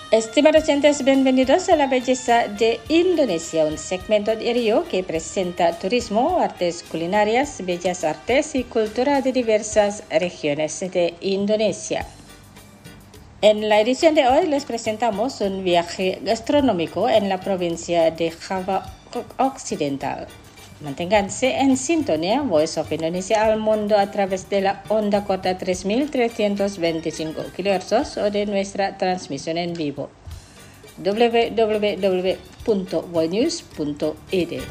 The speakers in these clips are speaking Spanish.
Estimados oyentes, bienvenidos a La Belleza de Indonesia, un segmento diario que presenta turismo, artes culinarias, bellas artes y cultura de diversas regiones de Indonesia. En la edición de hoy les presentamos un viaje gastronómico en la provincia de Java Occidental. Manténganse en sintonía, Voice of Indonesia al mundo a través de la onda corta 3325 kHz o de nuestra transmisión en vivo www.voinews.id.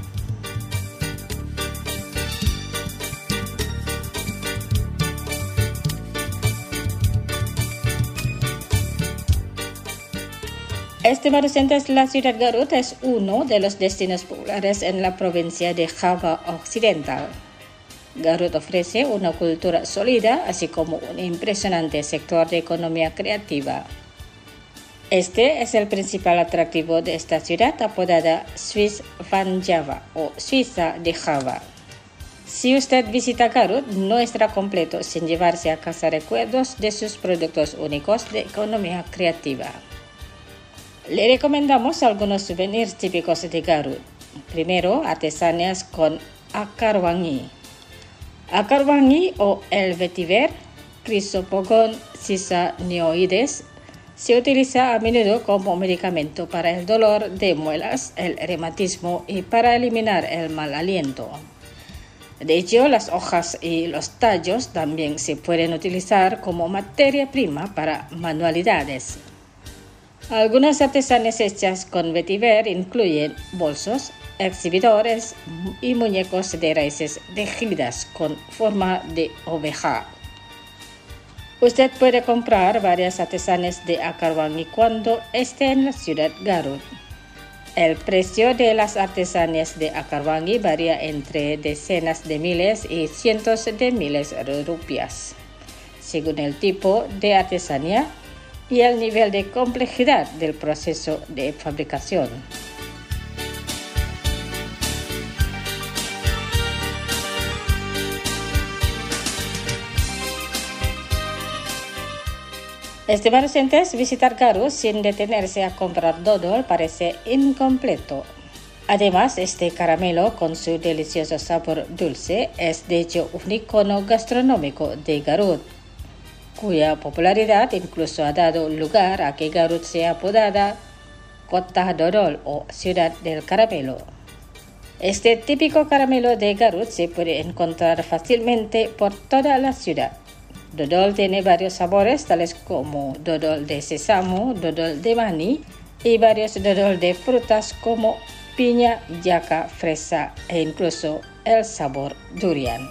Estimados oyentes, la ciudad Garut es uno de los destinos populares en la provincia de Java Occidental. Garut ofrece una cultura sólida, así como un impresionante sector de economía creativa. Este es el principal atractivo de esta ciudad apodada Swiss van Java o Suiza de Java. Si usted visita Garut, no estará completo sin llevarse a casa recuerdos de sus productos únicos de economía creativa. Le recomendamos algunos souvenirs típicos de Garut. Primero, artesanías con akar wangi. Akar wangi o el vetiver, Chrysopogon cisanioides, se utiliza a menudo como medicamento para el dolor de muelas, el reumatismo y para eliminar el mal aliento. De hecho, las hojas y los tallos también se pueden utilizar como materia prima para manualidades. Algunas artesanías hechas con vetiver incluyen bolsos, exhibidores y muñecos de raíces tejidas con forma de oveja. Usted puede comprar varias artesanías de akar wangi cuando esté en la ciudad Garut. El precio de las artesanías de akar wangi varía entre decenas de miles y cientos de miles de rupias, según el tipo de artesanía y el nivel de complejidad del proceso de fabricación. Estimados oyentes, visitar Garut sin detenerse a comprar dodol parece incompleto. Además, este caramelo con su delicioso sabor dulce es de hecho un icono gastronómico de Garut, cuya popularidad incluso ha dado lugar a que Garut sea apodada Kota Dodol o Ciudad del Caramelo. Este típico caramelo de Garut se puede encontrar fácilmente por toda la ciudad. Dodol tiene varios sabores, tales como dodol de sésamo, dodol de maní y varios dodol de frutas como piña, yaca, fresa e incluso el sabor durian.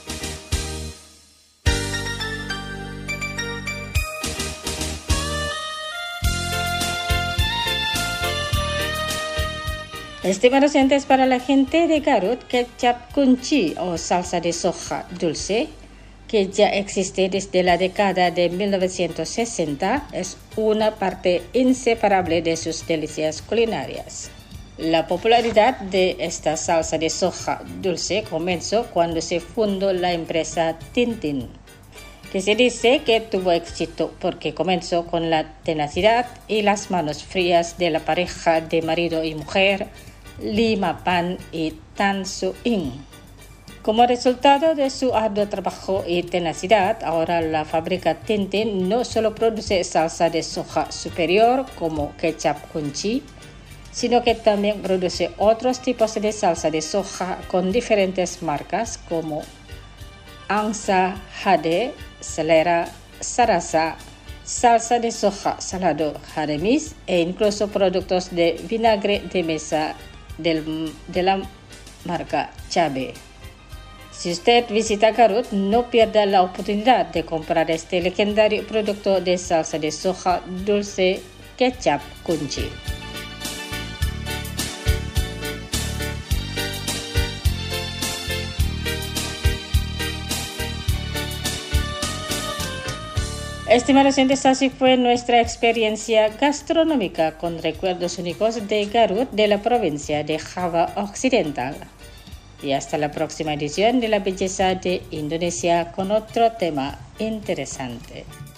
Estimados oyentes, para la gente de Garut, kecap kunci o salsa de soja dulce, que ya existe desde la década de 1960, es una parte inseparable de sus delicias culinarias. La popularidad de esta salsa de soja dulce comenzó cuando se fundó la empresa Tintin, que se dice que tuvo éxito porque comenzó con la tenacidad y las manos frías de la pareja de marido y mujer, Lee Mapan y Tan Su In. Como resultado de su arduo trabajo y tenacidad, ahora la fábrica Tintin no solo produce salsa de soja superior como kecap kunci, sino que también produce otros tipos de salsa de soja con diferentes marcas como Angsa, Hade, Selera, Sarasa, salsa de soja salado Haremis e incluso productos de vinagre de mesa de la marca Chabe. Si usted visita Garut, no pierda la oportunidad de comprar este legendario producto de salsa de soja dulce kecap kunci. Estimados oyentes, así fue nuestra experiencia gastronómica con recuerdos únicos de Garut de la provincia de Java Occidental. Y hasta la próxima edición de La Belleza de Indonesia con otro tema interesante.